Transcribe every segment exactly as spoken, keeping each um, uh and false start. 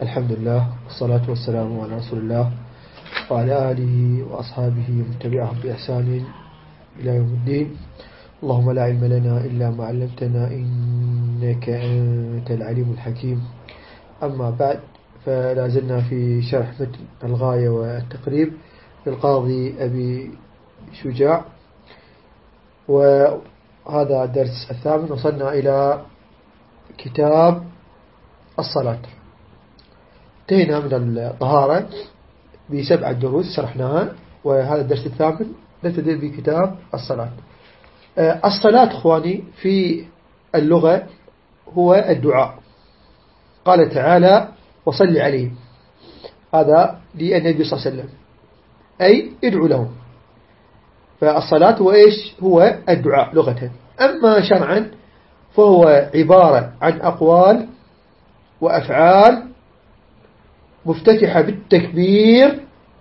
الحمد لله والصلاة والسلام على رسول الله وعلى آله وأصحابه ومن تبعهم بإحسان إلى يوم الدين. اللهم لا علم لنا إلا ما علمتنا إنك أنت العليم الحكيم. أما بعد، فلا زلنا في شرح متن الغاية والتقريب للقاضي أبي شجاع، وهذا الدرس الثامن. وصلنا إلى كتاب الصلاة، انتهينا من الطهارة بسبعة دروس شرحناها، وهذا الدرس الثامن نبتدئ بكتاب الصلاة. الصلاة أخواني في اللغة هو الدعاء. قال تعالى وصل عليهم، هذا للنبي صلى الله عليه وسلم، أي ادعو لهم. فالصلاة هو إيش؟ هو الدعاء لغة. أما شرعا فهو عبارة عن أقوال وأفعال مفتتحة بالتكبير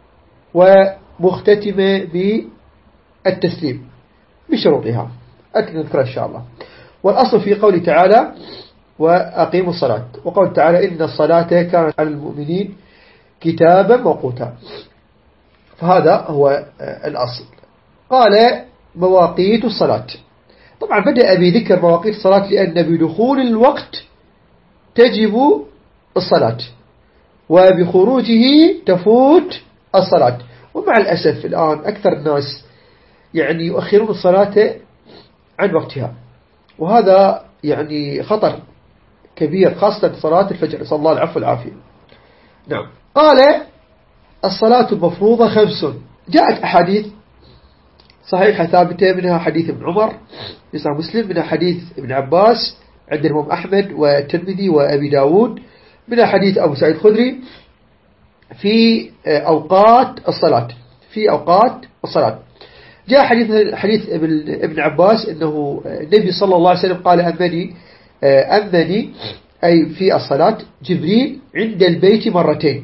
ومختتمة بالتسليم بشروطها نذكرها إن شاء الله. والأصل في قول تعالى وأقيموا الصلاة، وقول تعالى إن الصلاة كانت على المؤمنين كتابا موقوتا، فهذا هو الأصل. قال مواقيت الصلاة، طبعا بدأ بذكر مواقيت الصلاة لأن بدخول الوقت تجب الصلاة وبخروجه تفوت الصلاة. ومع الأسف الآن أكثر الناس يعني يؤخرون الصلاة عن وقتها، وهذا يعني خطر كبير، خاصة صلاة الفجر، صلى الله العفو والعافية. نعم. قال الصلاة المفروضة خمس، جاءت أحاديث صحيحة ثابتة، منها حديث ابن عمر في صحيح مسلم، منها حديث ابن عباس عند الإمام أحمد والترمذي وأبي داود، منها حديث أبو سعيد الخدري في أوقات الصلاة في أوقات الصلاة. جاء حديث حديث ابن عباس أنه النبي صلى الله عليه وسلم قال أمني أمني أي في الصلاة جبريل عند البيت مرتين،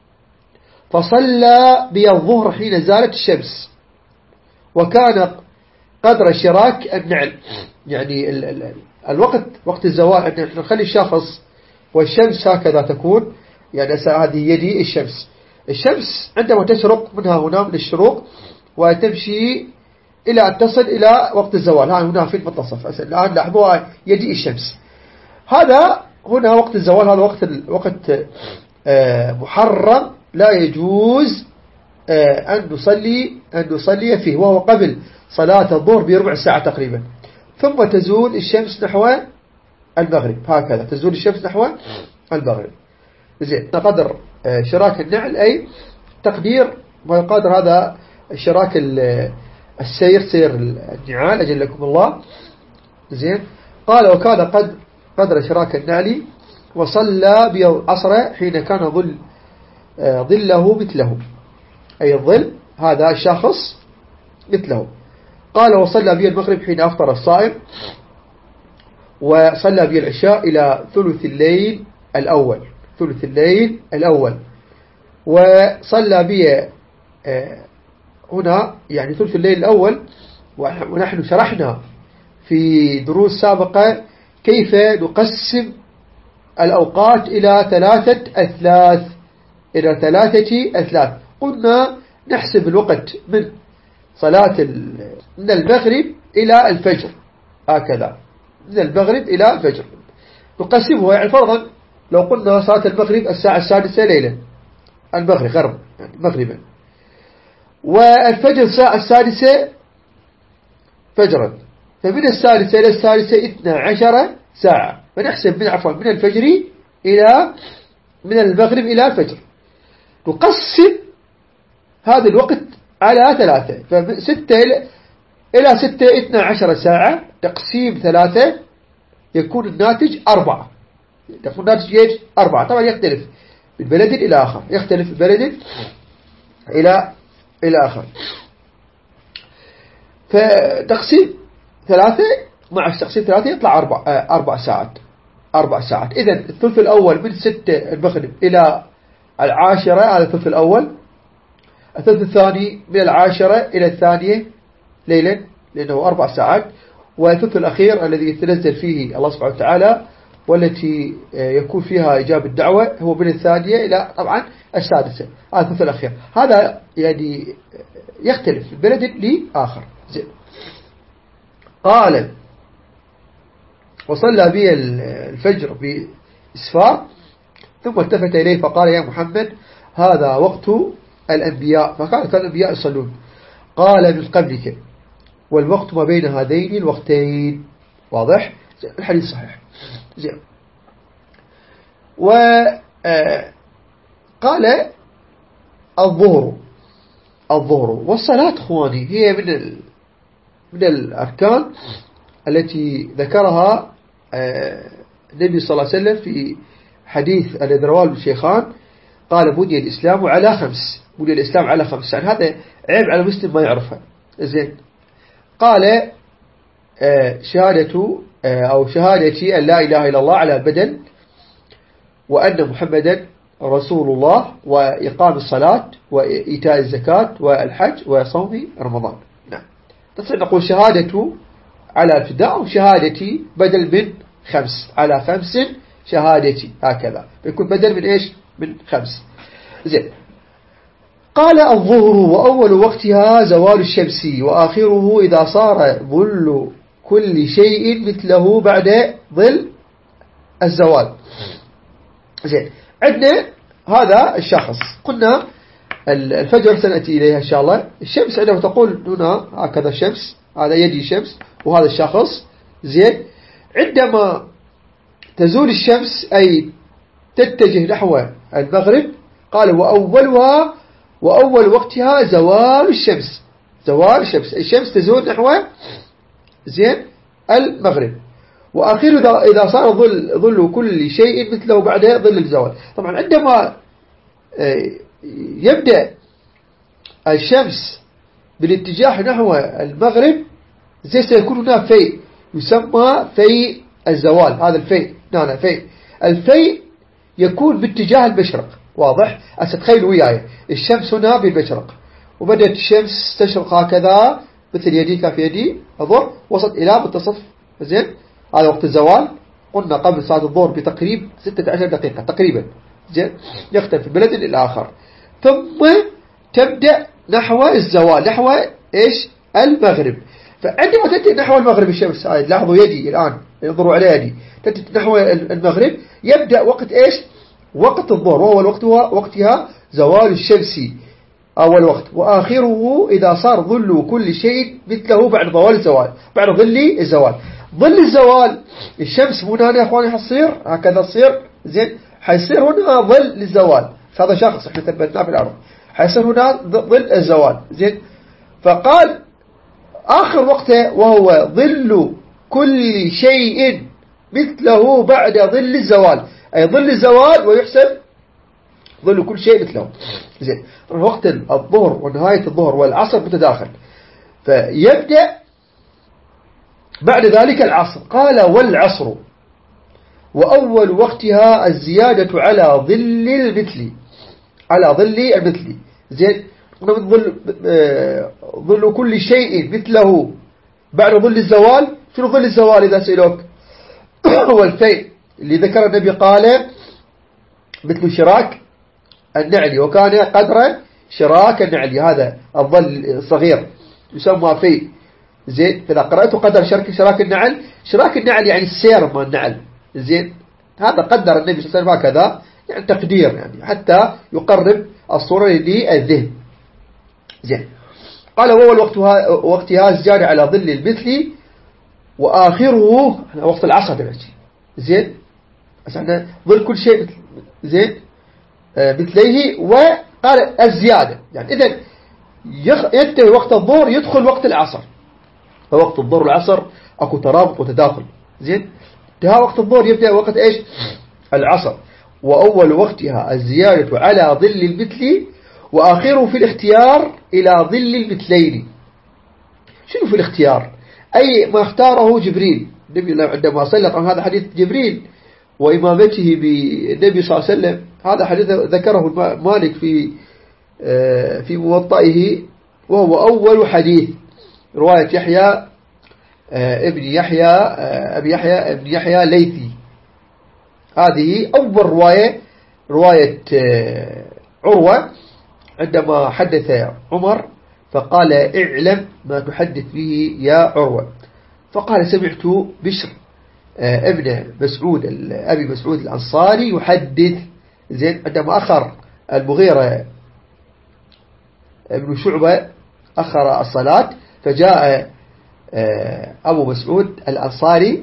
فصلى بي الظهر حين زالت الشمس، وكان قدر شراك النعل، يعني ال ال الوقت وقت الزوال، أن نخلي الشخص والشمس هكذا تكون، يعني هذه يدي الشمس الشمس عندما تشرق منها هنا من الشروق وتمشي إلى أن تصل إلى وقت الزوال، ها هنا في المنتصف. الآن لاحظوها يدي الشمس، هذا هنا وقت الزوال، هذا وقت وقت محرم لا يجوز أن نصلي أن نصلي فيه، وهو قبل صلاة الظهر بربع ساعة تقريبا. ثم تزول الشمس نحو المغرب، هكذا تزول الشمس نحو المغرب. زين، قدر شراك النعل أي تقدير وقدر هذا شراك السير، سير النعال أجلكم الله. زين، قال وكان قد قدر شراك النعل، وصلى بالعصر حين كان ظل ظله مثله، أي الظل هذا الشخص مثله. قال وصلى بي المغرب حين أفطر الصائم، وصلى بي العشاء إلى ثلث الليل الأول ثلث الليل الأول وصلى بي هنا يعني ثلث الليل الأول. ونحن شرحنا في دروس سابقة كيف نقسم الأوقات إلى ثلاثة أثلاث إلى ثلاثة أثلاث قلنا نحسب الوقت من صلاة من المغرب إلى الفجر، هكذا من المغرب إلى الفجر نقسمه. يعني فرضا لو قلنا صلاة المغرب الساعة السادسة ليلا، المغرب غرب يعني مغربا، والفجر الساعة السادسة فجرا، فمن السادسة إلى السادسة اثنى عشر ساعة، فنحسب من عفوا من الفجر إلى من المغرب إلى الفجر، نقسم هذا الوقت على ثلاثة، فستة إلى إلى ستة اثنى عشر ساعة تقسيم ثلاثة يكون الناتج أربعة، يكون الناتج إيش؟ أربعة. طبعا يختلف من بلد إلى آخر، يختلف من بلد إلى إلى آخر. فتقسيم ثلاثة مع تقسيم ثلاثة يطلع أربع أربع ساعات أربع ساعات. إذا الثلث الأول من ستة المغرب إلى العاشرة هذا الثلث الأول، الثلث الثاني من العاشرة إلى الثانية ليلا لأنه أربع ساعات، والثلث الأخير الذي يتنزل فيه الله سبحانه وتعالى والتي يكون فيها إجابة الدعوة هو من الثانية إلى طبعا السادسة، هذا مثل الأخير. هذا يعني يختلف من بلد لآخر. زين. قال وصلى بي الفجر بإسفار ثم التفت إليه فقال يا محمد هذا وقت الأنبياء، فقال كان الأنبياء يصلون. قال من قبلك والوقت ما بين هذين الوقتين. واضح؟ الحديث صحيح. زين. وقال الظهر الظهر والصلاة اخواني هي من ال... من الأركان التي ذكرها النبي صلى الله عليه وسلم في حديث الذي رواه الشيخان. قال بني الإسلام على خمس، بني الإسلام على خمس، يعني هذا عيب على المسلم ما يعرفها. زين. قال شهادة أو شهادتي أن لا إله إلا الله على البدن، وأن محمدا رسول الله، وإقام الصلاة، وإيتاء الزكاة، والحج، وصوم رمضان. نعم. تصير نقول شهادة على ابتداء وشهادتي بدل من خمس، على خمس شهادتي، هكذا يكون بدل من إيش؟ من خمس. زين. قال الظهر وأول وقتها زوال الشمس، وآخره إذا صار ظل كل شيء مثله بعد ظل الزوال. زين. عندنا هذا الشخص، قلنا الفجر سنأتي إليها إن شاء الله. الشمس عندما تقول هنا هكذا الشمس، هذا يدي شمس وهذا الشخص. زين. عندما تزول الشمس أي تتجه نحو المغرب، قال وأولها وأول وقتها زوال الشمس، زوال الشمس، الشمس تزول نحو زين المغرب، وآخره إذا صار ظل ظل كل شيء مثله بعد ظل الزوال. طبعا عندما يبدأ الشمس بالاتجاه نحو المغرب زي سيكون هنا فيء يسمى فيء الزوال. هذا الفيء هنا فيء، الفيء يكون باتجاه المشرق. واضح؟ أتتخيلوا وياي الشمس هنا بالمشرق، وبدأت الشمس تشرق هكذا مثل يدي كف يدي الظهر، وصلت إلى منتصف. زين. هذا وقت الزوال. قلنا قبل صلاة الظهر بتقريب ستة عشر دقيقة تقريبا. زين. يختلف من بلد إلى الآخر. ثم تبدأ نحو الزوال، نحو إيش؟ المغرب. فعندما تأتي نحو المغرب الشمس، هاي لاحظوا يدي الآن، انظروا على يدي، تأتي نحو المغرب، يبدأ وقت إيش؟ وقت الظهر، وهو الوقت وقتها زوال الشمس أول وقت، وآخره إذا صار ظل كل شيء مثله بعد ظوال الزوال، بعد ظل الزوال. ظل الزوال الشمس من هنا يا أخواني حتصير هكذا تصير. زين. حيصير هنا ظل الزوال، هذا شخص احنا ثبتناه في الأرض، حيصير هنا ظل الزوال. زين. فقال آخر وقته وهو ظل كل شيء مثله بعد ظل الزوال، أي ظل الزوال ويحسب ظل كل شيء مثله. زين. وقت الظهر ونهاية الظهر والعصر متداخل، فيبدأ بعد ذلك العصر. قال والعصر وأول وقتها الزيادة على ظل المثل، على ظل المثل. زين. ظل ظل كل شيء مثله بعد ظل الزوال. شنو ظل الزوال إذا سألوك؟ هو الفيء اللي ذكر النبي، قال مثل شراك النعل، وكان قدر شراك النعل، هذا الظل الصغير يسمى فيء. زين. فإذا قرأته قدر شراك شراك النعل، شراك النعل يعني السير ما النعل. زين. هذا قدر النبي صلى الله عليه وسلم هكذا، يعني تقدير، يعني حتى يقرب الصورة للذهن. زين. قال وأول وقتها وقتها الزيادة على ظل المثل، وآخره وقت العصر دلوقتي. زين. عشان ظل كل شيء مثل. زين. آه مثليه. وقال الزيادة، يعني إذا ينتهي وقت الظهر يدخل وقت العصر، فوقت الظهر والعصر أكو ترابط وتداخل. زين. انتهى وقت الظهر يبدأ وقت إيش؟ العصر. وأول وقتها الزيادة على ظل المثل، وآخره في الاختيار إلى ظل المثلين. شنو في الاختيار؟ أي ما اختاره جبريل النبي عندما صلى. طبعا هذا حديث جبريل وإمامته بالنبي صلى الله عليه وسلم، هذا حديث ذكره مالك في في موطئه، وهو أول حديث رواية يحيى ابن يحيى أبي يحيى ابن يحيى ليثي. هذه أول رواية، رواية عروة عندما حدث عمر فقال اعلم ما تحدث به يا عروة. فقال سمعت بشر ابن مسعود أبي مسعود الأنصاري يحدث. زين عندما أخر المغيرة ابن شعبة أخر الصلاة فجاء أبو مسعود الأنصاري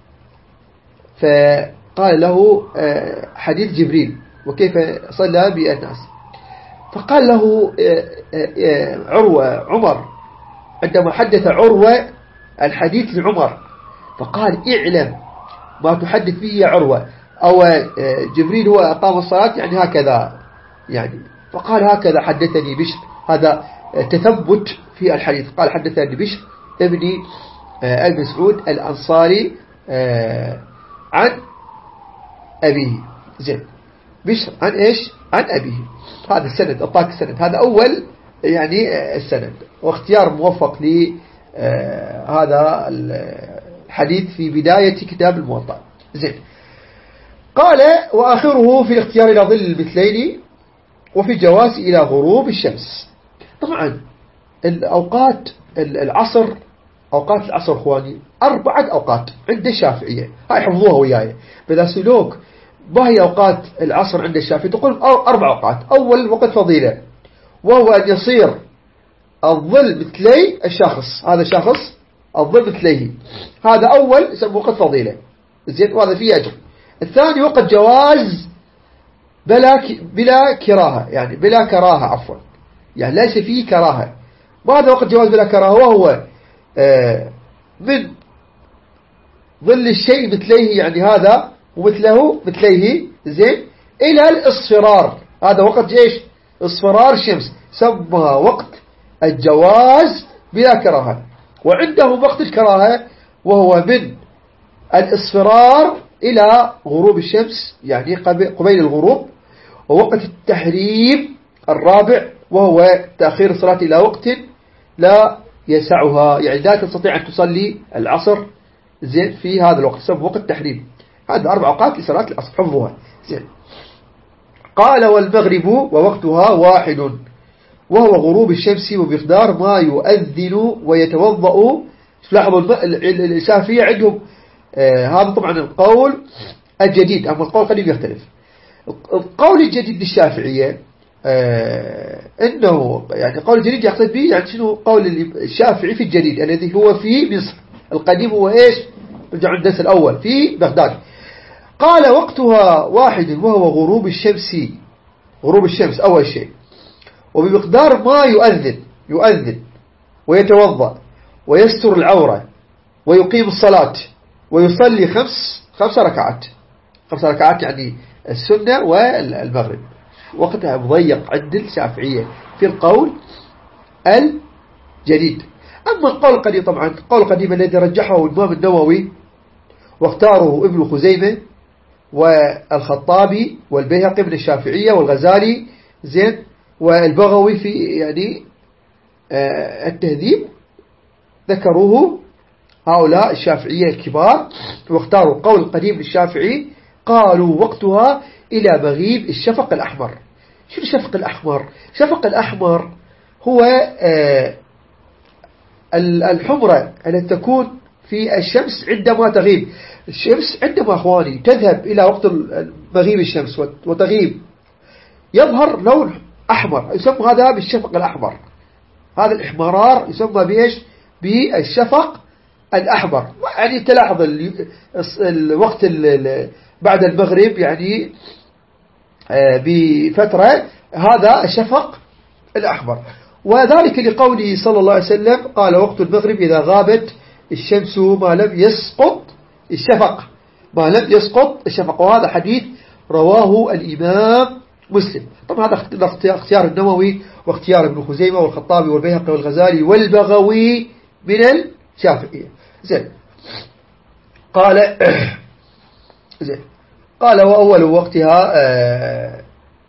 فقال له حديث جبريل وكيف صلى بالناس. فقال له عروة عمر عندما حدث عروة الحديث لعمر فقال اعلم ما تحدث به يا عروة، أو جبريل هو أقام الصلاة يعني هكذا يعني. فقال هكذا حدثني بشر، هذا تثبت في الحديث. قال حدثني بشر ابن أبي مسعود الأنصاري عن أبيه. زين بشر عن إيش؟ عن أبيه. هذا السند، أعطاك السند، هذا أول يعني السند، واختيار موفق لهذا الحديث في بداية كتاب الموطأ. زين قال وآخره في الاختيار إلى ظل المثلين وفي الجواز إلى غروب الشمس. طبعا الأوقات العصر، أوقات العصر أخواني أربعة أوقات عند الشافعية، هاي حفظوها وياي. بذا سلوك ما هي أوقات العصر عند الشافعي؟ تقول أربع أوقات. أول وقت فضيلة وهو أن يصير الظل مثلي الشخص، هذا شخص الظل مثليه، هذا أول يسمى وقت فضيلة. زين وهذا فيه أجر. الثاني وقت جواز بلا بلا كراهة، يعني بلا كراهة عفوا، يعني ليس فيه كراهة. وهذا وقت جواز بلا كراهة وهو آه من ظل الشيء مثليه، يعني هذا ومثله مثليه. زين إلى الإصفرار، هذا وقت إيش؟ إصفرار الشمس، سمى وقت الجواز بلا كراهة. وعنده وقت الكراهة وهو من الإصفرار إلى غروب الشمس، يعني قبيل الغروب. ووقت التحريم الرابع وهو تأخير الصلاة إلى وقت لا يسعها، يعني لا تستطيع أن تصلي العصر زين في هذا الوقت، سمى وقت التحريم. هذا أربع أوقات لصلاة العصر حفظوها. زين قال والمغرب ووقتها واحد وهو غروب الشمس وبمقدار ما يؤذن ويتوضأ. لاحظوا الشافعية عندهم آه هذا طبعا القول الجديد، أما القول القديم يختلف. القول الجديد للشافعية آه إنه يعني قول الجديد يقصد به يعني شنو قول الشافعي في الجديد الذي هو في مصر. القديم هو إيش؟ رجع عند الدرس الأول في بغداد. قال وقتها واحد وهو غروب الشمس، غروب الشمس أول شيء، وبمقدار ما يؤذن يؤذن ويتوضأ ويستر العورة ويقيم الصلاة ويصلي خمس خمس ركعات. خمس ركعات يعني السنة والمغرب. وقتها مضيق عند الشافعية في القول الجديد. أما القول القديم طبعا القول القديم الذي رجحه الإمام النووي واختاره ابن خزيمة والخطابي والبيهقي من الشافعية والغزالي زين والبغوي في يعني آه التهذيب، ذكروه هؤلاء الشافعية الكبار واختاروا القول القديم للشافعي. قالوا وقتها إلى مغيب الشفق الأحمر. شو الشفق الأحمر؟ الشفق الأحمر هو آه الحمرة التي تكون في الشمس عندما تغيب. الشمس عندما أخواني تذهب إلى وقت مغيب الشمس وتغيب يظهر لون أحمر، يسمى هذا بالشفق الأحمر. هذا الإحمرار يسمى بإيش؟ بالشفق الأحمر. يعني تلاحظ الوقت بعد المغرب يعني بفترة هذا الشفق الأحمر. وذلك لقوله صلى الله عليه وسلم قال وقت المغرب إذا غابت الشمس ما لم يسقط الشفق، ما لم يسقط الشفق. وهذا حديث رواه الإمام مسلم. طبعا هذا اختيار النووي واختيار ابن خزيمة والخطابي والبيهقي والغزالي والبغوي من الشافعية. زين قال زين قال وأول وقتها آآ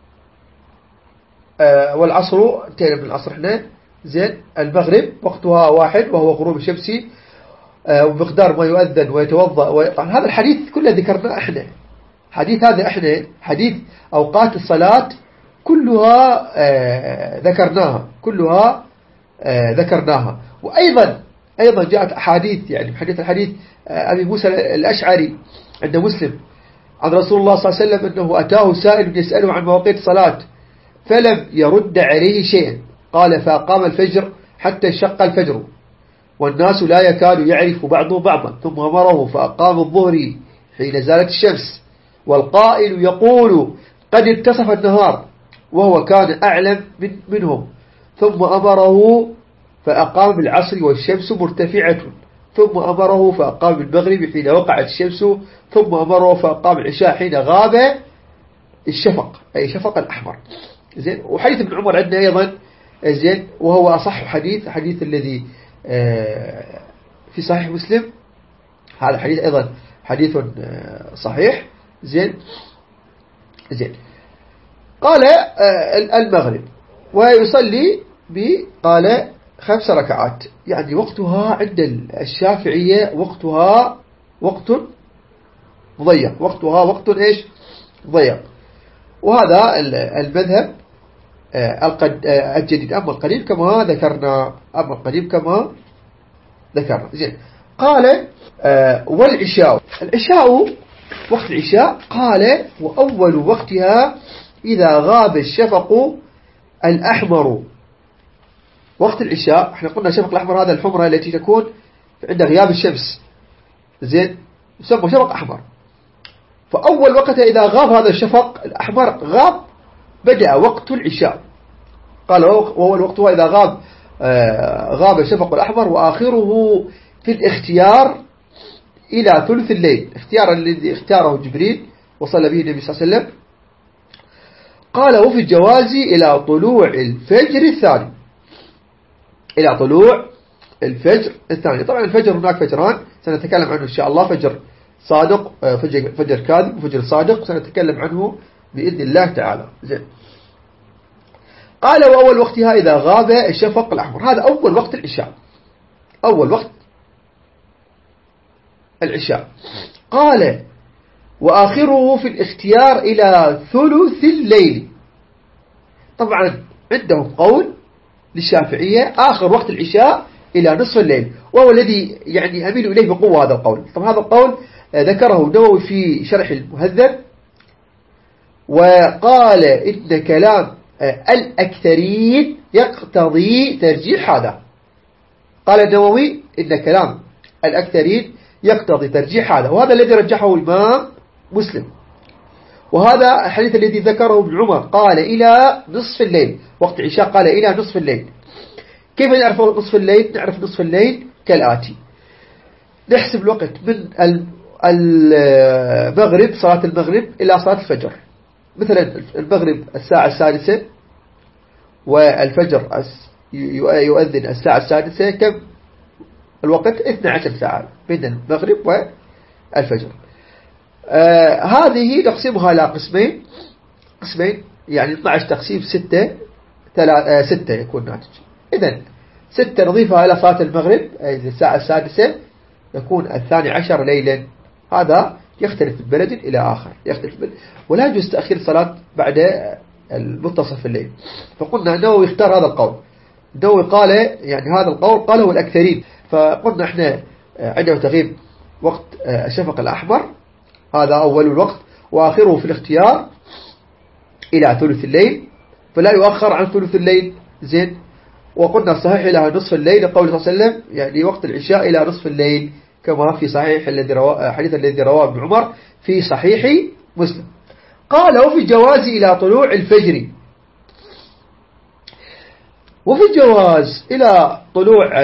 آآ والعصر انتهينا من العصر احنا. زين المغرب وقتها واحد وهو غروب الشمس ومقدار ما يؤذن ويتوضأ. طبعا هذا الحديث كله ذكرناه احنا، حديث هذا احنا حديث أوقات الصلاة كلها آه ذكرناها كلها آه ذكرناها. وأيضا أيضا جاءت أحاديث يعني حديث الحديث آه أبي موسى الأشعري عند مسلم عن رسول الله صلى الله عليه وسلم أنه أتاه سائل يسأله عن مواقيت الصلاة فلم يرد عليه شيئا، قال فأقام الفجر حتى شق الفجر والناس لا يكاد يعرف بعضه بعضا، ثم أمره فأقام الظهر حين زالت الشمس، والقائل يقول قد انتصف النهار وهو كان أعلم من منهم، ثم أمره فأقام بالعصر والشمس مرتفعة، ثم أمره فأقام بالمغرب حين وقعت الشمس، ثم أمره فأقام العشاء حين غاب الشفق أي شفق الأحمر. زين. وحديث ابن عمر عندنا أيضا زين، وهو أصح حديث حديث الذي في صحيح مسلم، هذا حديث أيضا حديث صحيح. زين زين. قال المغرب ويصلي قال خمس ركعات، يعني وقتها عند الشافعية وقتها وقت مضيق، وقتها وقت إيش ضيق. وهذا المذهب الجديد. أما القديم كما ذكرنا أما القديم كما ذكرنا. زين. قال والعشاء، العشاء وقت العشاء قال وأول وقتها إذا غاب الشفق الأحمر. وقت العشاء احنا قلنا الشفق الأحمر هذا الحمرة التي تكون عند غياب الشمس، زين، يسمى شفق أحمر. فأول وقتها إذا غاب هذا الشفق الأحمر غاب بدأ وقت العشاء. قال وأول وقتها إذا غاب آه غاب الشفق الأحمر، وآخره في الاختيار إلى ثلث الليل، اختيار الذي اختاره جبريل وصلى به النبي صلى الله عليه وسلم. قال وفي الجواز إلى طلوع الفجر الثاني، إلى طلوع الفجر الثاني. طبعا الفجر هناك فجران سنتكلم عنه إن شاء الله، فجر صادق فجر, فجر كاذب وفجر صادق سنتكلم عنه بإذن الله تعالى. زين. قال وأول وقتها إذا غاب الشفق الأحمر، هذا أول وقت العشاء، أول وقت العشاء. قال وآخره في الاختيار إلى ثلث الليل. طبعا عندهم قول للشافعية آخر وقت العشاء إلى نصف الليل، وهو الذي يعني أميل إليه بقوة هذا القول. طبعا هذا القول ذكره النووي في شرح المهذب، وقال إن كلام الأكثرين يقتضي ترجيح هذا. قال النووي إن كلام الأكثرين يقتضي ترجيح هذا، وهذا الذي رجحه الإمام مسلم. وهذا الحديث الذي ذكره ابن عمر قال إلى نصف الليل، وقت العشاء قال إلى نصف الليل. كيف نعرف نصف الليل؟ نعرف نصف الليل كالآتي: نحسب الوقت من المغرب، صلاة المغرب، إلى صلاة الفجر. مثلا المغرب الساعة السادسة والفجر يؤذن الساعة السادسة، كم الوقت؟ اثنتي عشرة ساعة بين المغرب والفجر. آه هذه نقسمها على قسمين قسمين يعني اثني عشر تقسيم ستة آه ستة يكون ناتج. إذن ستة نضيفها إلى صلاة المغرب أي الساعة السادسة يكون الثاني عشر ليلا. هذا يختلف من بلد إلى آخر، يختلف من، ولا يجوز تأخير الصلاة بعد المنتصف الليل. فقلنا النووي اختار هذا القول. النووي قال يعني هذا القول قاله الأكثرين. فقلنا احنا عندما تغيب وقت الشفق الأحمر هذا أول الوقت، وآخره في الاختيار إلى ثلث الليل، فلا يؤخر عن ثلث الليل. زين. وقلنا الصحيح إلى نصف الليل، قول صلى الله عليه وسلم يعني وقت العشاء إلى نصف الليل، كما في صحيح الذي رواه حديث الذي رواه ابن عمر في صحيح مسلم. قال وفي الجواز إلى طلوع الفجر، وفي الجواز إلى طلوع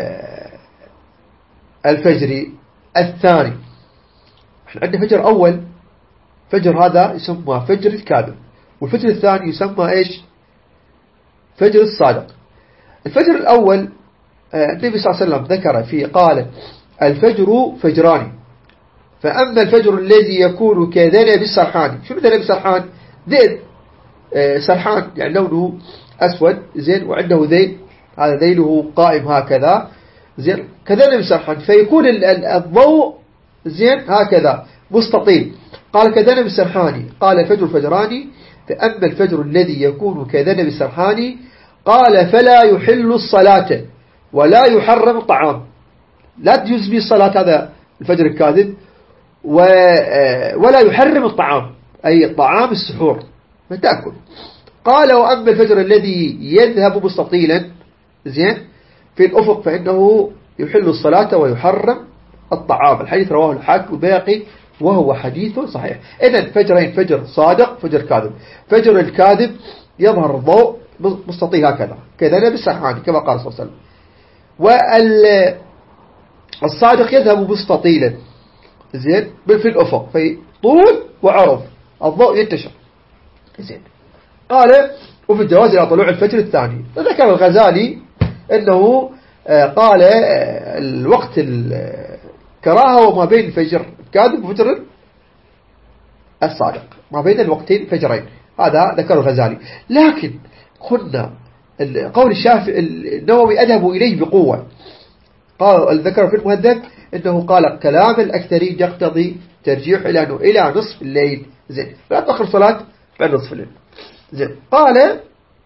الفجر الثاني. احنا عندنا فجر أول، فجر هذا يسمى فجر الكاذب، والفجر الثاني يسمى إيش؟ فجر الصادق. الفجر الأول النبي صلى الله عليه وسلم ذكر فيه قال الفجر فجران، فأما الفجر الذي يكون كذنب السرحان. شنو ذنب السرحان؟ ذيل سرحان يعني لونه أسود، زين، وعنده ذيل، هذا ذيله قائم هكذا، زين، كذنب السرحان، فيكون الضوء زين هكذا مستطيل. قال كذنب السرحاني. قال الفجر فجراني، فأما الفجر الذي يكون كذنب السرحاني قال فلا يحل الصلاة ولا يحرم الطعام، لا تجوز به الصلاة هذا الفجر الكاذب، ولا يحرم الطعام أي الطعام السحور ما تأكل. قال وأما الفجر الذي يذهب مستطيلا زين في الأفق فإنه يحل الصلاة ويحرم الطعام. الحديث رواه الحاكم والبيهقي وهو حديث صحيح. إذن فجرين، فجر صادق فجر كاذب. فجر الكاذب يظهر الضوء مستطيل هكذا كذنب السرحاني كما قال صلى الله عليه وسلم، والصادق يذهب مستطيلا زين في الأفق في طول وعرض الضوء ينتشر زين. قال وفي الجواز إلى طلوع الفجر الثاني. ذكر الغزالي أنه قال الوقت الكراهة وما بين الفجر الكاذب وفجر الصادق، ما بين الوقتين فجرين، هذا ذكر الغزالي. لكن قلنا قول الشافعي النووي أذهبوا إليه بقوة. قال ذكر في المهذب أنه قال كلام الأكثرين يقتضي ترجيح إلى أنه إلى نصف الليل زين، لا تأخر صلاة بعد نصف الليل زين. قال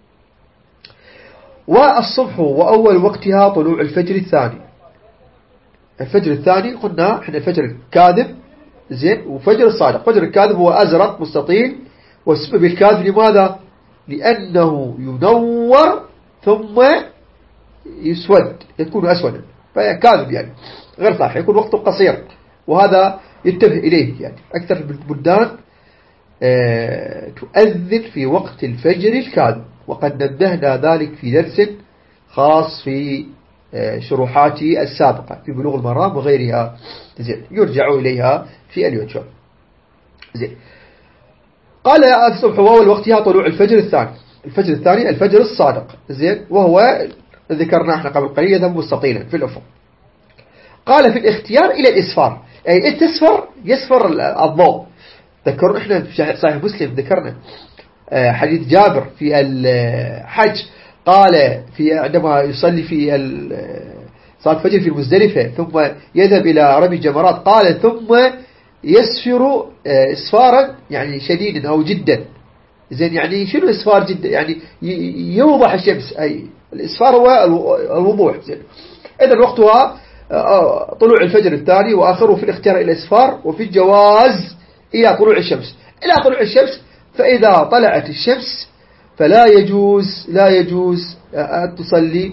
والصبح وأول وقتها طلوع الفجر الثاني. الفجر الثاني قلنا احنا الفجر الكاذب زين وفجر الصادق. فجر الكاذب هو أزرق مستطيل، والسبب الكاذب لماذا؟ لأنه ينور ثم يسود، يكون أسودا، فكاذب يعني غير صحيح، يكون وقته قصير، وهذا ينتبه إليه. يعني أكثر البلدان اه تؤذن في وقت الفجر الكاذب، وقد نبهنا ذلك في درس خاص في اه شروحاتي السابقة في بلوغ المرام وغيرها زين، يرجع إليها في اليوتيوب زين. قال الصبح وأول وقتها طلوع الفجر الثاني. الفجر الثاني الفجر الصادق زين، وهو ذكرنا احنا قبل قليل يذهب مستطيلا في الأفق. قال في الاختيار إلى الإسفار، أي التسفر يسفر الضوء. ذكرنا احنا في صحيح مسلم ذكرنا حديث جابر في الحج، قال في عندما يصلي في صلاة الفجر في المزدلفة ثم يذهب إلى رمي الجمرات، قال ثم يسفر إسفارا يعني شديدا أو جدا زين. يعني شنو إسفار جدا؟ يعني يوضح الشمس، أي الإسفار هو الوضوح زين. إذن وقتها طلوع الفجر الثاني، وآخره في الاختيار إلى الإسفار، وفي الجواز إلى طلوع الشمس. إلى طلوع الشمس، فإذا طلعت الشمس فلا يجوز لا يجوز أن تصلي،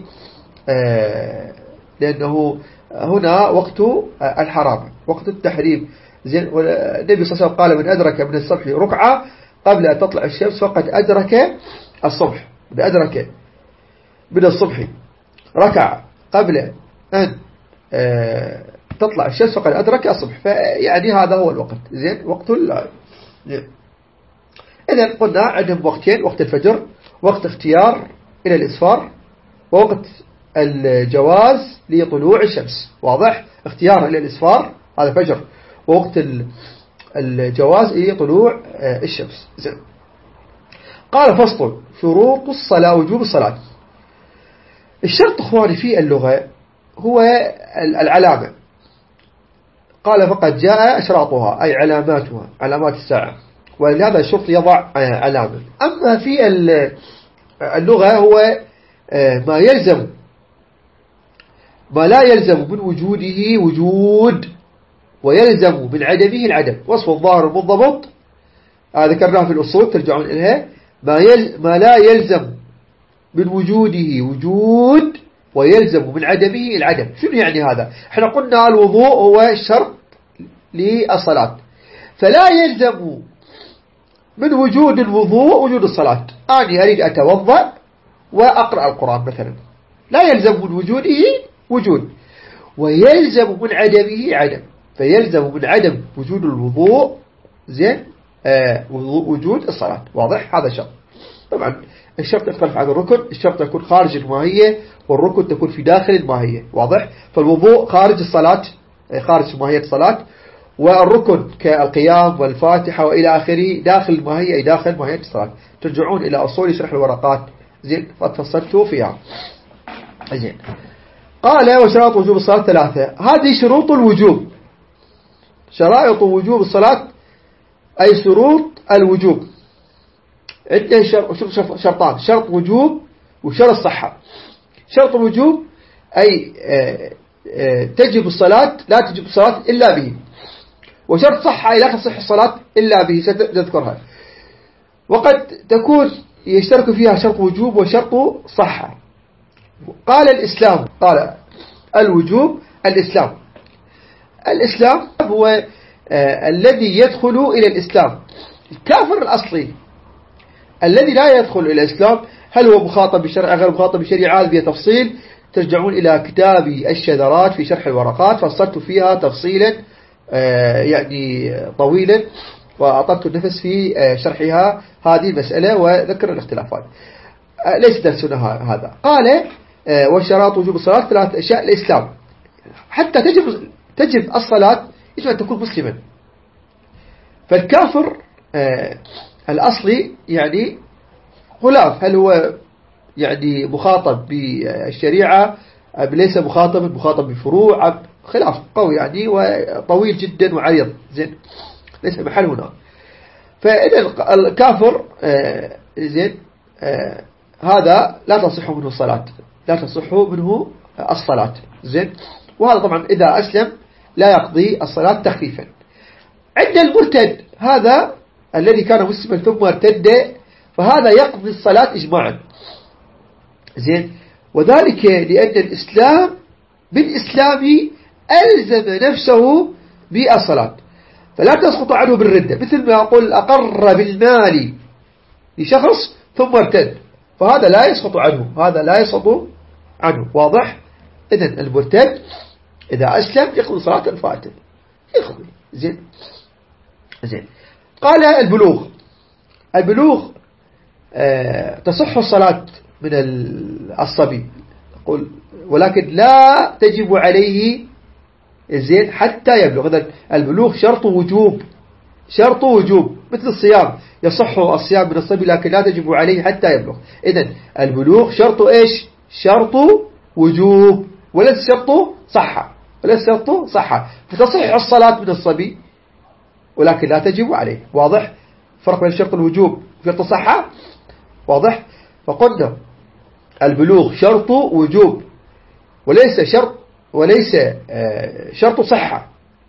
لأنه هنا وقت الحرام، وقت التحريم زين. والنبي صلى الله عليه وسلم قال من أدرك من الصبح ركعة قبل أن تطلع الشمس فقد أدرك الصبح. من أدرك من الصبح ركعة قبل أن تطلع الشمس فقد أدرك الصبح، فيعني هذا هو الوقت زين، وقت ال زين. إذن قلنا عندهم وقتين، وقت الفجر وقت اختيار إلى الإسفار، ووقت الجواز لطلوع الشمس. واضح؟ اختيار إلى الإسفار هذا فجر، ووقت الجواز إلى طلوع الشمس زين. قال فصل شروط الصلاة وجوب الصلاة. الشرط إخواني في اللغة هو العلامة. قال فقد جاء أشراطها أي علاماتها، علامات الساعة، ولهذا الشرط يضع علامة. أما في اللغة هو ما يلزم ما لا يلزم من وجوده وجود، ويلزم من عدمه العدم. وصف الظاهر المنضبط ذكرناه في الأصول ترجعون إليها. ما, يل ما لا يلزم من وجوده وجود ويلزم من عدمه العدم. شنو يعني هذا؟ احنا قلنا الوضوء هو شرط للصلاة، فلا يلزم من وجود الوضوء وجود الصلاة. أنا أريد أتوضأ وأقرأ القرآن مثلا، لا يلزم من وجوده وجود، ويلزم من عدمه عدم. فيلزم من عدم وجود الوضوء زين آه وجود الصلاة. واضح؟ هذا شرط. طبعا الشرط يختلف عن الركن، الشرط يكون خارج الماهية، والركن تكون في داخل الماهية. واضح؟ فالوضوء خارج الصلاة، خارج ماهية الصلاة، والركن كالقيام والفاتحة وإلى آخره داخل الماهية، أي داخل ماهية الصلاة. ترجعون إلى أصول شرح الورقات زين فتفصلتوا فيها زين. قال وشرائط وجوب الصلاة ثلاثة. هذه شروط الوجوب، شرائط وجوب الصلاة أي شروط الوجوب. عندنا شرطان، شرط وجوب وشرط صحة. شرط الوجوب أي تجب الصلاة، لا تجب الصلاة إلا به. وشرط صحة أي لا تصح الصلاة إلا به، سنذكرها. وقد تكون يشترك فيها شرط وجوب وشرط صحة. قال الإسلام، قال الوجوب الإسلام. الإسلام هو آه الذي يدخل إلى الإسلام. الكافر الأصلي الذي لا يدخل إلى الإسلام، هل هو مخاطب بالشرع غير مخاطب بالشريعة؟ هذا تفصيل ترجعون إلى كتابي الشذرات في شرح الورقات، فصلت فيها تفصيلا آه يعني طويلا، وأعطيت النفس في آه شرحها هذه المسألة وذكر الاختلافات. آه ليس درسنا هذا. قال آه وشراط وجوب الصلاة ثلاث أشياء. الإسلام، حتى تجب تجب الصلاة يجب أن تكون مسلما. فالكافر آه الأصلي يعني خلاف، هل هو يعني مخاطب بالشريعة أم ليس مخاطب، مخاطب بفروع، خلاف قوي يعني وطويل جدا وعريض، زين ليس محل هنا. فإذا الكافر آه زين آه هذا لا تصح منه الصلاة، لا تصح منه الصلاة، زين. وهذا طبعا إذا أسلم لا يقضي الصلاة تخفيفا. عند المرتد، هذا الذي كان مسلما ثم ارتد، فهذا يقضي الصلاة إجماعا، زين. وذلك لأن الإسلام بالإسلام ألزم نفسه بالصلاة، فلا تسقط عنه بالردة. مثل ما يقول أقر بالمال لشخص ثم ارتد، فهذا لا يسقط عنه، هذا لا يسقط عنه، واضح؟ إذن المرتد إذا أسلم يقضي صلاة الفاتح، يقضي، زين زين. قال البلوغ، البلوغ آه تصح الصلاة من الصبي، يقول ولكن لا تجب عليه، زين، حتى يبلغ. إذن البلوغ شرط وجوب، شرط وجوب مثل الصيام، يصح الصيام من الصبي لكن لا تجب عليه حتى يبلغ. إذن البلوغ شرط إيش؟ شرط وجوب، وليس شرط صحة، وليس شرط صحة. فتصح الصلاة من الصبي ولكن لا تجب عليه، واضح؟ فرق بين شرط الوجوب وشرط الصحة، واضح؟ فقلنا البلوغ شرط وجوب وليس شرط وليس شرط صحة،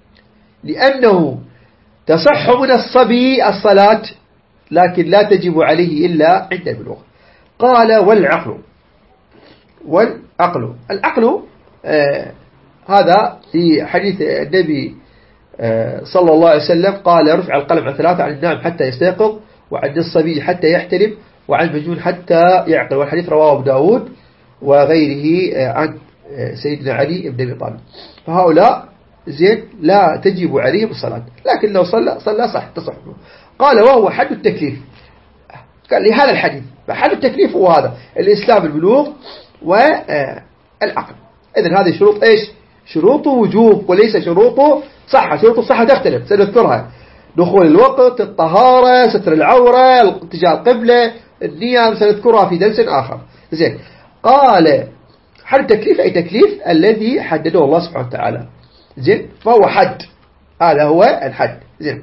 لأنه تصح من الصبي الصلاة لكن لا تجب عليه إلا عند البلوغ. قال والعقل، والعقل العقل آه هذا في حديث النبي آه صلى الله عليه وسلم قال رفع القلم عن ثلاثة: عن النائم حتى يستيقظ، وعن الصبي حتى يحتلم، وعن المجنون حتى يعقل. والحديث رواه أبو داود وغيره آه عن آه سيدنا علي بن أبي طالب. فهؤلاء زين لا تجب عليهم الصلاة، لكن لو صلى صلى صح تصح. قال وهو حد التكليف، قال لهذا الحديث حد التكليف هو هذا الإسلام، البلوغ والعقل. إذن هذه شروط إيش؟ شروط وجوب وليس شروط صحة. شروط الصحة تختلف سنذكرها: دخول الوقت، الطهارة، ستر العورة، اتجاه القبلة، النية، سنذكرها في درس آخر. زين. قال حد التكليف أي تكليف الذي حدده الله سبحانه وتعالى، زين، فهو حد، هذا هو الحد، زين.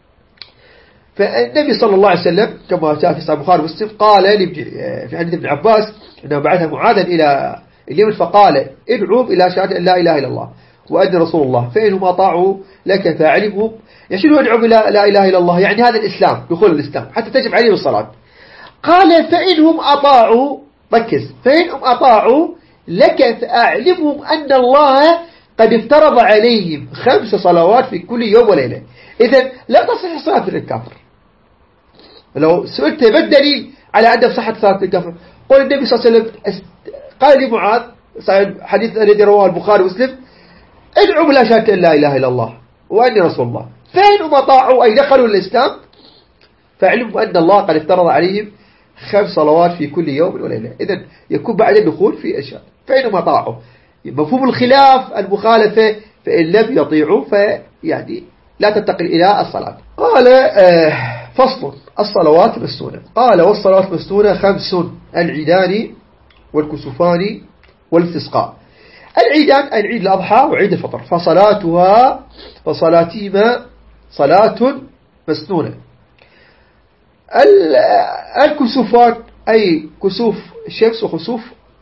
فالنبي صلى الله عليه وسلم كما جاء في صحيح البخاري ومسلم قال في حديث ابن عباس انه بعث معاذا الى اليمن فقال: ادعوا الى شهاده ان لا اله الا الله وان رسول الله، فانهم اطاعوا لك فاعلمهم. يشيروا يدعوا الى لا اله الا الله، يعني هذا الاسلام، دخول الاسلام حتى تجب عليهم الصلاه. قال: فانهم اطاعوا، ركز، فانهم اطاعوا لك فاعلمهم ان الله قد افترض عليهم خمس صلوات في كل يوم وليله. اذا لا تصح الصلاه للكافر. لو سئلت ما الدليل على عدم صحة صلاة الكافر؟ قول النبي صلى الله عليه وسلم قال لي معاذ، حديث الذي رواه البخاري ومسلم: ادعوا بلا شهادة لا اله الا الله واني رسول الله، فإنهم أطاعوا أي دخلوا الإسلام فاعلموا أن الله قد افترض عليهم خمس صلوات في كل يوم وليلة. إذن يكون بعد الدخول في أشياء، فإنهم أطاعوا. مفهوم الخلاف المخالفة، فإن لم يطيعوا فيعني لا تنتقل إلى الصلاة. قال آه فصل: الصلوات مسنونة. قال: والصلوات مسنونة خمس: العيدان والكسوفان والاستسقاء. العيدان العيد الأضحى وعيد الفطر، فصلاتها فصلاتهما صلاة مسنونة. الكسوفات أي كسوف الشمس وخسوف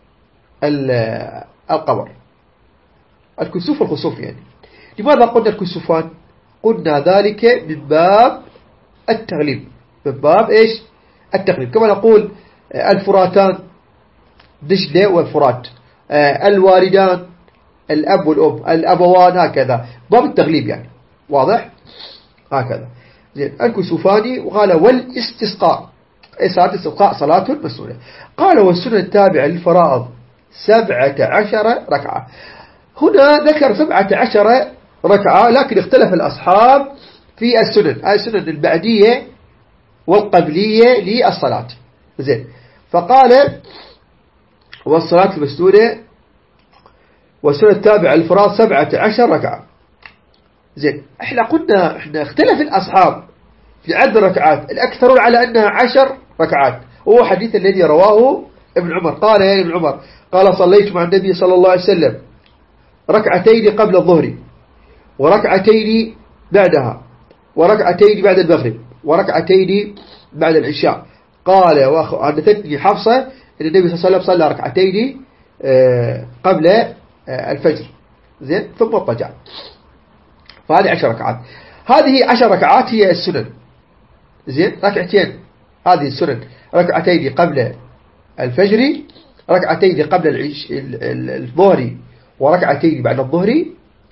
القمر، الكسوف والخسوف يعني. لماذا قلنا الكسوفان؟ قلنا ذلك من باب التغليب، من باب إيش؟ التغليب. كما نقول الفراتان دجلة والفرات، الوالدان الأب والأم، الأبوان، هكذا باب التغليب يعني. واضح؟ هكذا زين. الكسوفاني. وقال والاستسقاء، أي صلاة الاستسقاء صلاة مسنونة. قال والسنن التابعة للفرائض سبعة عشر ركعة. هنا ذكر سبعة عشر ركعة، لكن اختلف الأصحاب في السنن، السنن البعدية والقبلية للصلاة. زين. فقال والصلاة المسنونة والسنن التابعة للفرائض سبعة عشر ركعة. زين. احنا قلنا احنا اختلف الأصحاب في عدد الركعات، الأكثرون على أنها عشر ركعات، وهو حديث الذي رواه ابن عمر. قال يا ابن عمر قال صليت مع النبي صلى الله عليه وسلم ركعتين قبل الظهر وركعتين بعدها وركعتين بعد المغرب وركعتين بعد العشاء. قال وحدثتني حفصة أن النبي صلى الله عليه وسلم صلى ركعتين قبل الفجر. زين. ثم اضطجع. فهذه عشر ركعات. هذه عشر ركعات هي السنن. زين. ركعتين هذه السنن، ركعتين قبل الفجر، ركعتين قبل العش الظهر وركعتين بعد الظهر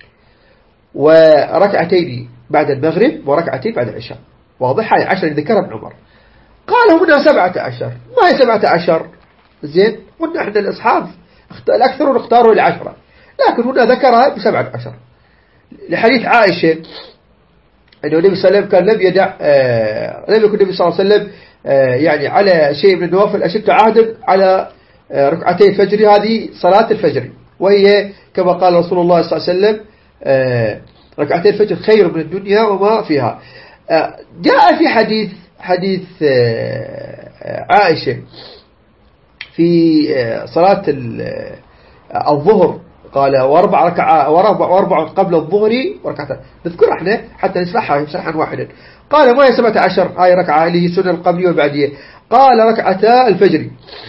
وركعتين بعد المغرب وركعتين بعد العشاء. واضح؟ هاي عشر ذكرها ابن عمر. قال هنا سبعة عشر. ما هي سبعة عشر؟ زين. قلنا احنا الأصحاب الأكثرون اختاروا العشرة، لكن هنا ذكرها بسبعة عشر لحديث عائشة أنه النبي صلى الله عليه وسلم كان لم يدع آه لم يكن النبي صلى الله عليه وسلم آه يعني على شيء من النوافل أشد عهدا على آه ركعتي الفجر، هذه صلاة الفجر، وهي كما قال رسول الله صلى الله عليه وسلم آه ركعتي الفجر خير من الدنيا وما فيها. آه جاء في حديث حديث آه عائشة في آه صلاة الظهر قال واربع ركعة واربع واربع قبل الظهر وركعتين، نذكر احنا حتى نشرحها شرحا واحدا. قال ما هي سبعة عشر هاي ركعة اللي هي سنة القبلية والبعدية؟ قال ركعتا الفجر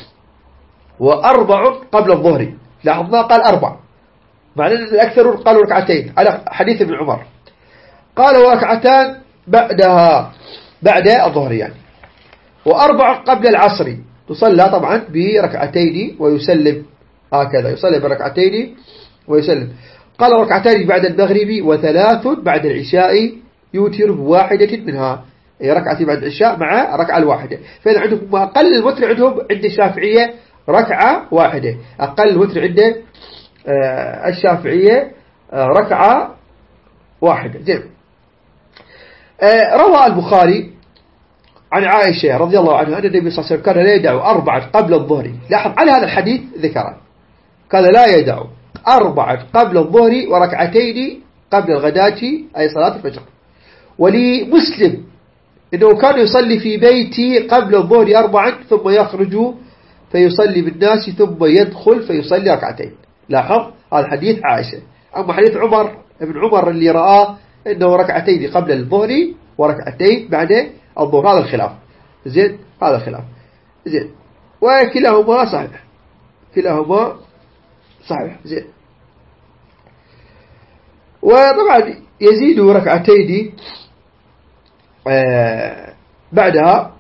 واربع قبل الظهر. لاحظنا قال اربع، معنى ان الاكثر قالوا ركعتين على حديث ابن عمر. قال وركعتان بعدها بعد الظهر يعني، واربع قبل العصر تصلى طبعا بركعتين ويسلم، هكذا يصلي بركعتين ويسلم. قال ركعتين بعد المغرب وثلاث بعد العشاء يوتر بواحدة منها، ركعتين بعد العشاء مع ركعة الواحدة. فإذا عندهم أقل الوتر عندهم عند الشافعية ركعة واحدة، أقل الوتر عند الشافعية ركعة واحدة. زين. روى البخاري عن عائشة رضي الله عنها أن النبي صلى الله عليه وسلم كان لا يدع أربعة قبل الظهر. لاحظ على هذا الحديث ذكره، كان لا يدع أربعة قبل الظهر وركعتين قبل الغداة أي صلاة الفجر. ولمسلم إنه كان يصلي في بيتي قبل الظهر أربعا ثم يخرج فيصلي بالناس ثم يدخل فيصلي ركعتين. لاحظ هذا حديث عائشة. أما حديث عمر ابن عمر اللي رآه إنه ركعتين قبل الظهر وركعتين بعد الظهر، هذا الخلاف. زين. هذا الخلاف. زين. وكلاهما صحيح، كلاهما صحيح. زين. وطبعا يزيد ركعتين آه بعدها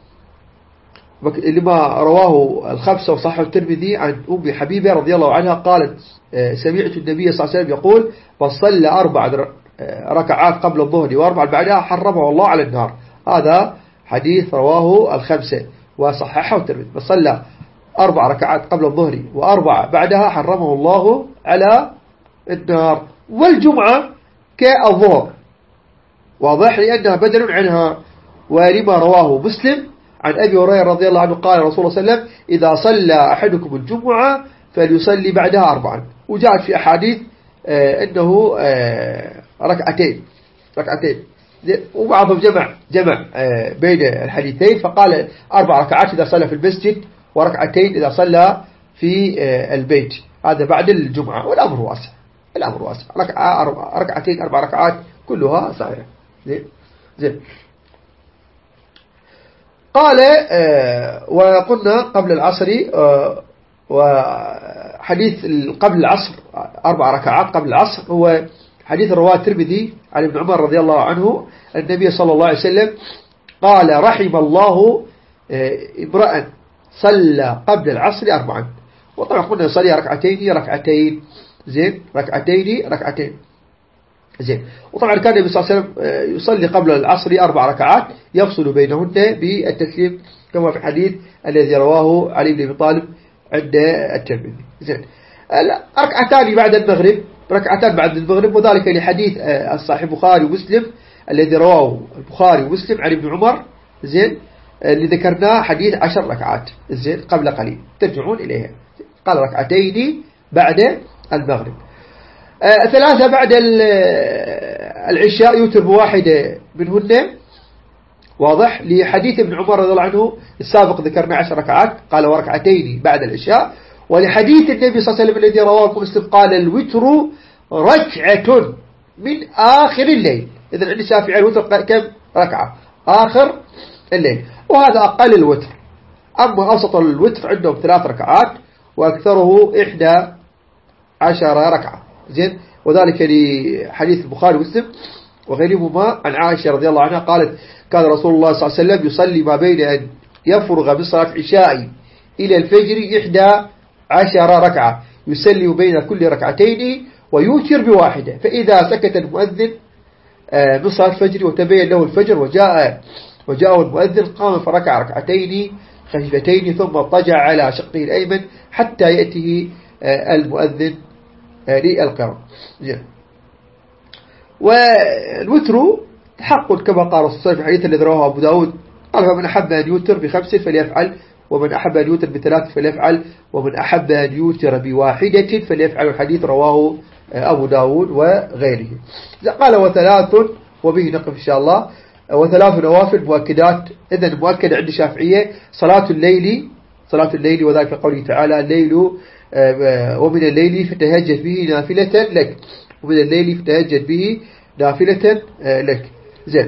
لما رواه الخمسة وصححه الترمذي عن أم حبيبة رضي الله عنها قالت آه سمعت النبي صلى الله عليه وسلم يقول فصلى أربع ركعات قبل الظهر وأربع بعدها حرمه الله على النار. هذا حديث رواه الخمسة وصححه الترمذي. فصلى أربع ركعات قبل الظهر وأربع بعدها حرمه الله على النار. والجمعة كالظهر، واضح لأنها بدل عنها. ولما رواه مسلم عن أبي هريرة رضي الله عنه قال رسول الله صلى الله عليه وسلم إذا صلى أحدكم الجمعة فليصلي بعدها أربعا. وجاءت في أحاديث آه أنه آه ركعتين ركعتين وبعضهم جمع جمع آه بين الحديثين فقال أربع ركعات إذا صلى في المسجد وركعتين إذا صلى في آه البيت، هذا بعد الجمعة. والأمر واسع، الأمر واسع. ركعة ركعتين أربع ركعات كلها صحيحة. زين. زين. قال آه وقلنا قبل العصر آه وحديث قبل العصر أربع ركعات قبل العصر هو حديث رواه الترمذي عن ابن عمر رضي الله عنه النبي صلى الله عليه وسلم قال رحم الله امرأ صلى قبل العصر أربعا. وطبعا قلنا يصلي ركعتين ركعتين زين ركعتين ركعتين زين. وطبعا كان النبي صلى الله عليه وسلم يصلي قبل العصر أربع ركعات يفصل بينهن بالتسليم كما في الحديث الذي رواه علي بن أبي طالب عند الترمذي. زين. ركعتان بعد المغرب ركعتان بعد المغرب وذلك لحديث الصحيح البخاري ومسلم الذي رواه البخاري ومسلم عن ابن عمر زين اللي ذكرناه حديث عشر ركعات زين قبل قليل ترجعون إليها. قال ركعتين بعد المغرب آه ثلاثة بعد العشاء يوتر بواحدة منهن واضح لحديث ابن عمر رضي الله عنه السابق ذكرنا عشر ركعات قال وركعتين بعد العشاء. ولحديث النبي صلى الله عليه وسلم الذي رواه مسلم قال الوتر ركعة من آخر الليل. إذن عند الشافعي الوتر كم ركعة آخر الليل وهذا أقل الوتر. أما أوسط الوتر عندهم ثلاث ركعات وأكثره إحدى عشر ركعة زين. وذلك لحديث البخاري ومسلم وغيرهما عن عائشة رضي الله عنها قالت كان رسول الله صلى الله عليه وسلم يصلي ما بين أن يفرغ من صلاة العشاء إلى الفجر إحدى عشر ركعة يسلم بين كل ركعتين ويوتر بواحدة. فإذا سكت المؤذن من صلاة الفجر وتبين له الفجر وجاء وجاء المؤذن قام فركع ركعتين خفيفتين ثم اضطجع على شقه الأيمن حتى يأتيه المؤذن للقراءة. والوتر حق كما قال الصحيح في الحديث الذي رواه أبو داود قال فمن أحب أن يوتر بخمس فليفعل ومن أحب أن يوتر بثلاث فليفعل ومن أحب أن يوتر بواحدة فليفعل. الحديث رواه أبو داود وغيره. قال وثلاث وبه نقف إن شاء الله. وثلاث نوافل مؤكدات. إذن مؤكد عند الشافعية صلاة الليل صلاة الليل وذلك قوله تعالى الليل ومن الليل فتهجد به نافلة لك ومن الليل فتهجد به نافلة لك زين.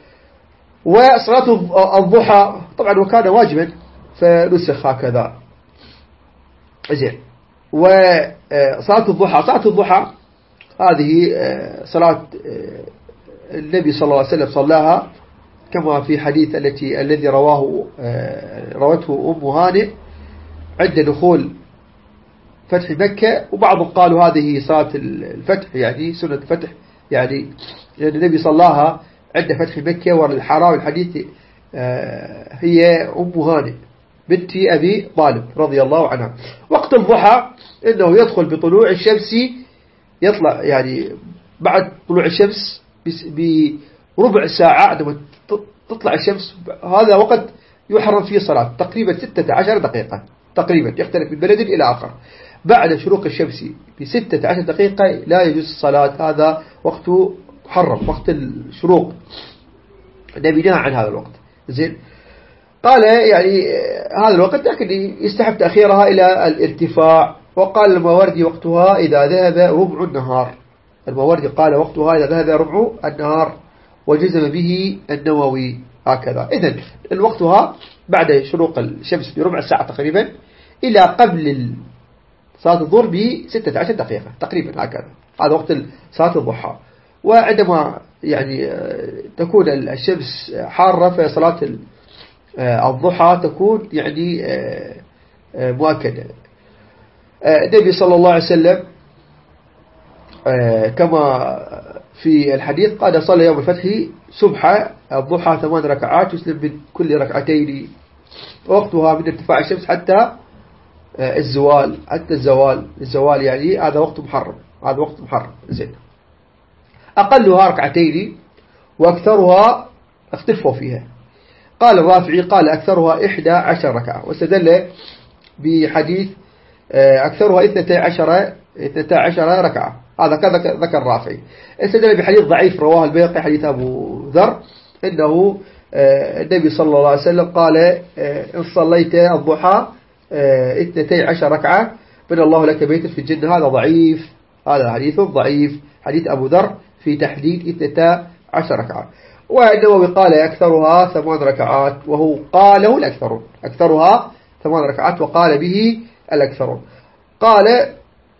وصلاة الضحى طبعا وكان واجبا فنسخ هكذا زين. وصلاة الضحى صلاة الضحى هذه صلاة النبي صلى الله عليه وسلم صلاها كما في حديث التي الذي رواه روته أم هانئ عند دخول فتح مكة. وبعضهم قالوا هذه صلاة الفتح يعني سنة الفتح يعني لأن النبي صلاها عند فتح مكة والحرام الحديث هي أم هانئ بنت أبي طالب رضي الله عنها. وقت الضحى إنه يدخل بطلوع الشمس يطلع يعني بعد طلوع الشمس بربع ساعة عندما تطلع الشمس هذا وقت يحرم فيه صلاة تقريبا ستة عشر دقيقة تقريبا يختلف من بلد إلى آخر. بعد شروق الشمس بستة عشر دقيقة لا يجوز الصلاة هذا وقت محرم وقت الشروق نبينا عن هذا الوقت زين. قال يعني هذا الوقت لكن يستحب تأخيرها إلى الارتفاع. وقال الماوردي وقتها إذا ذهب ربع النهار. الماوردي قال وقتها إذا ذهب ربع النهار وجزم به النووي هكذا. إذن الوقتها بعد شروق الشمس بربع ساعة تقريبا إلى قبل صلاة الظهر بستة عشر دقيقة تقريبا هكذا هذا وقت صلاة الضحى. وعندما يعني تكون الشمس حارة فصلاة الضحى تكون يعني مؤكدة. النبي صلى الله عليه وسلم كما في الحديث قال صلى يوم الفتح سبحة الضحى ثمان ركعات يسلم من كل ركعتين وقتها من ارتفاع الشمس حتى الزوال حتى الزوال الزوال يعني هذا وقت محرم هذا وقت محرم زين. أقلها ركعتين وأكثرها اختلفوا فيها. قال الرافعي قال أكثرها إحدى عشر ركعة واستدل بحديث أكثرها اثنتا عشر اثنتا عشر ركعة هذا كذا ذكر الرافعي. استدل بحديث ضعيف رواه البيهقي حديث أبو ذر إنه النبي صلى الله عليه وسلم قال إن صليت الضحى اثنتي عشر ركعة بنى الله لك بيتا في الجنة. هذا ضعيف هذا حديث ضعيف حديث أبو ذر في تحديد اثنتا عشر ركعة. والنووي قال أكثرها ثمان ركعات، وهو قاله الأكثرون، أكثرها ثمان ركعات وقال به الأكثرون. قال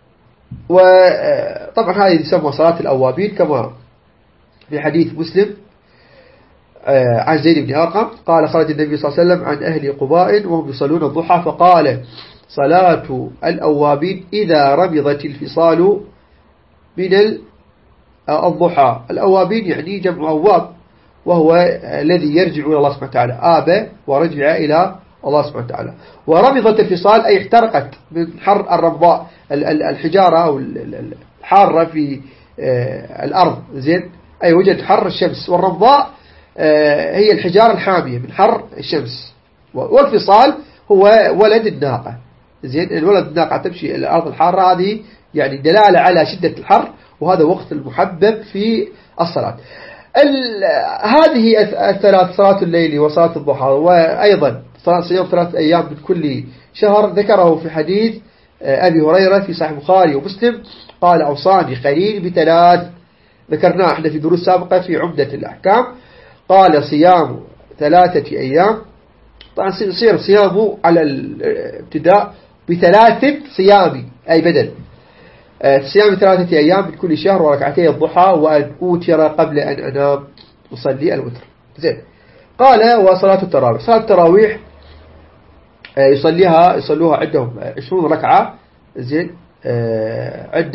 وطبعا هذه تسمى صلاة الأوابين كما في حديث مسلم عن زيد بن أرقم قال خرج النبي صلى الله عليه وسلم عن أهل قباء وهم يصلون الضحى فقال صلاة الأوابين إذا رمضت الفصال من الضحى. الأوابين يعني جمع أواب، وهو الذي يرجع إلى الله سبحانه وتعالى، آب ورجع إلى الله سبحانه وتعالى. ورمضت الفصال أي احترقت من حر الرمضاء، الحجارة أو الحارة في الأرض، زين، أي وجد حر الشمس. والرمضاء هي الحجارة الحامية من حر الشمس. والفصال هو ولد الناقة، زين، الولد الناقة تمشي الأرض الحارة، هذه يعني دلالة على شدة الحر، وهذا وقت المحبب في الصلاة. هذه الثلاث، صلاة الليل وصلاة الضحى، وأيضا صيام ثلاث أيام من كل شهر، ذكره في حديث أبي هريرة في صحيح البخاري ومسلم قال أوصاني خليل بثلاث، ذكرناه احنا في دروس سابقة في عمدة الأحكام. قال صيام ثلاثة أيام، طبعا يصير صيامه على الابتداء بثلاث صيام أي بدل صيام ثلاثة أيام من كل شهر وركعتي الضحى وأن أوتر قبل أن أنام أصلي الوتر. زين. قال وصلاة التراويح، صلاة التراويح يصليها يصلوها عندهم عشرون ركعة، زين، عند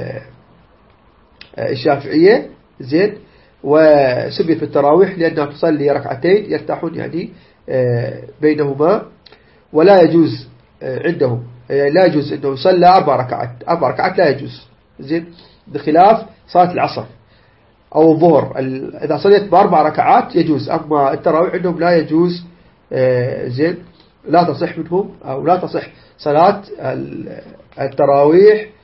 الشافعية، زين، وسميت في التراويح لأنها تصلي ركعتين يرتاحون يعني بينهما، ولا يجوز عندهم لا يجوز انه يصلى اربع ركعات، اربع ركعات لا يجوز، زين، بخلاف صلاة العصر او الظهر اذا صليت باربع ركعات يجوز، اما التراويح عندهم لا يجوز، زين، لا تصح منهم او لا تصح صلاة التراويح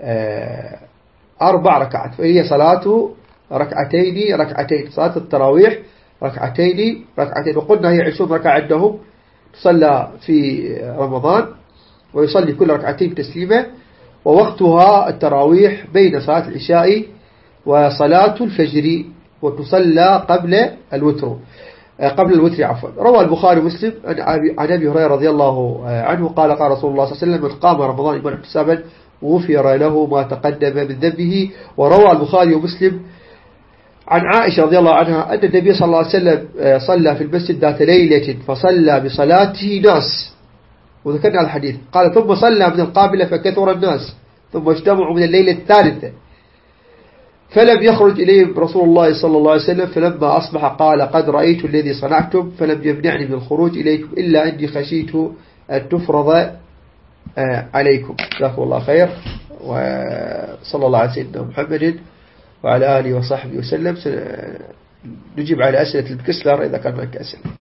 اربع ركعات، فهي صلاة ركعتين ركعتين، صلاة التراويح ركعتين ركعتين. وقلنا هي عشرون ركعة عندهم تصلى في رمضان، ويصلي كل ركعتين تسليمة، ووقتها التراويح بين صلاة العشاء وصلاة الفجر، وتصلى قبل الوتر قبل الوتر عفوا. روى البخاري ومسلم عن أبي هريرة رضي الله عنه قال قال رسول الله صلى الله عليه وسلم من قام رمضان إيمانا واحتسابا غفر له ما تقدم من ذنبه. وروى البخاري ومسلم عن عائشة رضي الله عنها أن النبي صلى الله عليه وسلم صلى في المسجد ذات ليلة فصلى بصلاته ناس، وذكرنا الحديث، قال ثم صلى من القابلة فكثر الناس ثم اجتمعوا من الليلة الثالثة فلم يخرج إليهم رسول الله صلى الله عليه وسلم، فلما أصبح قال قد رأيت الذي صنعتم فلم يمنعني من الخروج إليكم إلا أني خشيت أن تفرض عليكم. جزاكم الله خير، وصلى الله على سيدنا محمد وعلى آله وصحبه وسلم. نجيب على أسئلة الكسلر إذا كان هناك أسئلة.